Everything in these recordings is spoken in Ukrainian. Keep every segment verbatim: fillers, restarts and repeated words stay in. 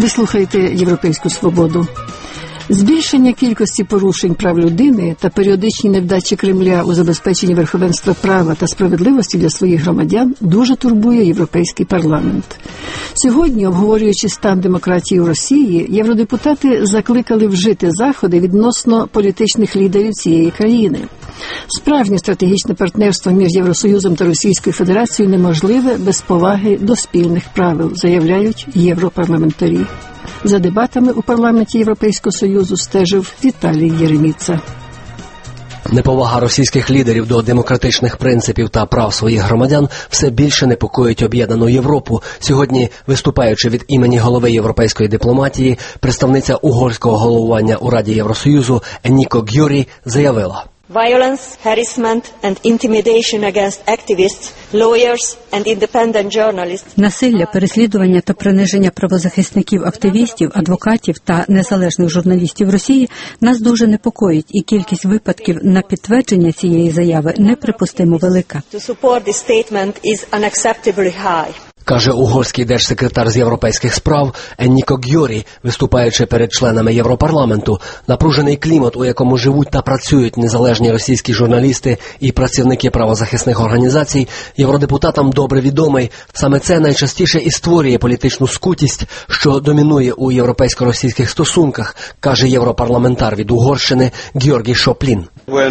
слухаєте «Європейську свободу». Збільшення кількості порушень прав людини та періодичні невдачі Кремля у забезпеченні верховенства права та справедливості для своїх громадян дуже турбує Європейський парламент. Сьогодні, обговорюючи стан демократії у Росії, євродепутати закликали вжити заходи відносно політичних лідерів цієї країни. Справжнє стратегічне партнерство між Євросоюзом та Російською Федерацією неможливе без поваги до спільних правил, заявляють європарламентарі. За дебатами у парламенті Європейського Союзу стежив Віталій Єреміца. Неповага російських лідерів до демократичних принципів та прав своїх громадян все більше непокоїть об'єднану Європу. Сьогодні, виступаючи від імені голови європейської дипломатії, представниця угорського головування у Раді Євросоюзу Еніко Гьорі заявила: Violence, harassment and intimidation against activists, lawyers and independent journalists. Насилля, переслідування та приниження правозахисників, активістів, адвокатів та незалежних журналістів Росії нас дуже непокоїть, і кількість випадків на підтвердження цієї заяви неприпустимо велика. To support this statement is unacceptably high. Каже угорський держсекретар з європейських справ Еніко Гьорі, виступаючи перед членами Європарламенту. Напружений клімат, у якому живуть та працюють незалежні російські журналісти і працівники правозахисних організацій, євродепутатам добре відомий. Саме це найчастіше і створює політичну скутість, що домінує у європейсько-російських стосунках, каже європарламентар від Угорщини Георгій Шоплін.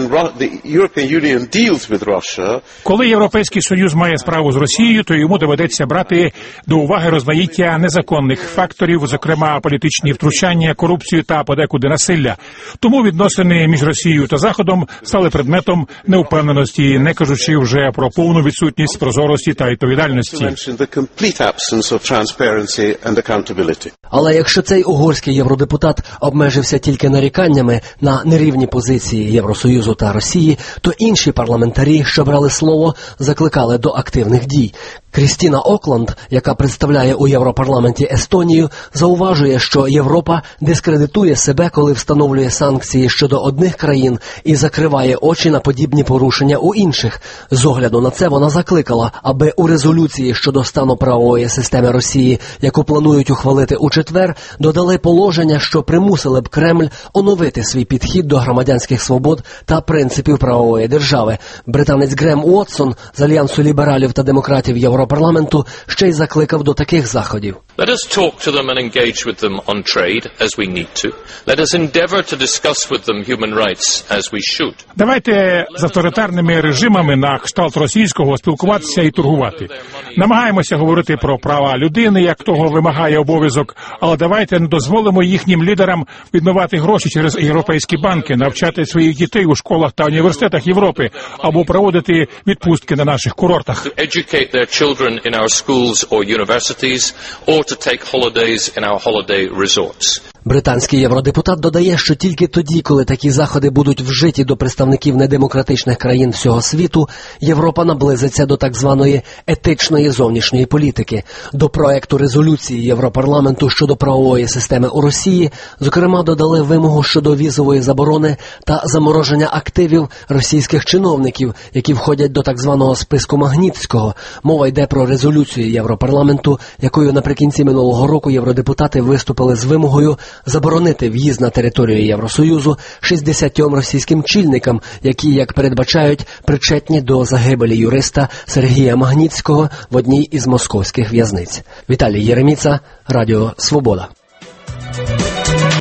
Коли Європейський Союз має справу з Росією, то йому доведеться брати до уваги розмаїття незаконних факторів, зокрема політичні втручання, корупцію та подекуди насилля. Тому відносини між Росією та Заходом стали предметом невпевненості, не кажучи вже про повну відсутність прозорості та відповідальності. Але якщо цей угорський євродепутат обмежився тільки наріканнями на нерівні позиції Євросоюзу та Росії, то інші парламентарі, що брали слово, закликали до активних дій. Крістіна Окланд, яка представляє у Європарламенті Естонію, зауважує, що Європа дискредитує себе, коли встановлює санкції щодо одних країн і закриває очі на подібні порушення у інших. З огляду на це вона закликала, аби у резолюції щодо стану правової системи Росії, яку планують ухвалити у четвер, додали положення, що примусили б Кремль оновити свій підхід до громадянських свобод та принципів правової держави. Британець Грем Уотсон з Альянсу лібералів та демократів Європарламенту ще й закликав до таких заходів. Let us talk to them and engage with them on trade as we need to. Let us endeavor to discuss with them human rights as we should. Давайте з авторитарними режимами на кшталт російського спілкуватися і торгувати. Намагаємося говорити про права людини, як того вимагає обов'язок, але давайте не дозволимо їхнім лідерам відмивати гроші через європейські банки, навчати своїх дітей у школах та університетах Європи або проводити відпустки на наших курортах. To educate their children in our schools or universities or to take holidays in our holiday resorts. Британський євродепутат додає, що тільки тоді, коли такі заходи будуть вжиті до представників недемократичних країн всього світу, Європа наблизиться до так званої етичної зовнішньої політики. До проекту резолюції Європарламенту щодо правової системи у Росії, зокрема, додали вимогу щодо візової заборони та замороження активів російських чиновників, які входять до так званого списку Магнітського. Мова йде про резолюцію Європарламенту, якою наприкінці минулого року євродепутати виступили з вимогою заборонити в'їзд на територію Євросоюзу шістдесятьом російським чільникам, які, як передбачають, причетні до загибелі юриста Сергія Магнітського в одній із московських в'язниць. Віталій Єреміца, Радіо Свобода.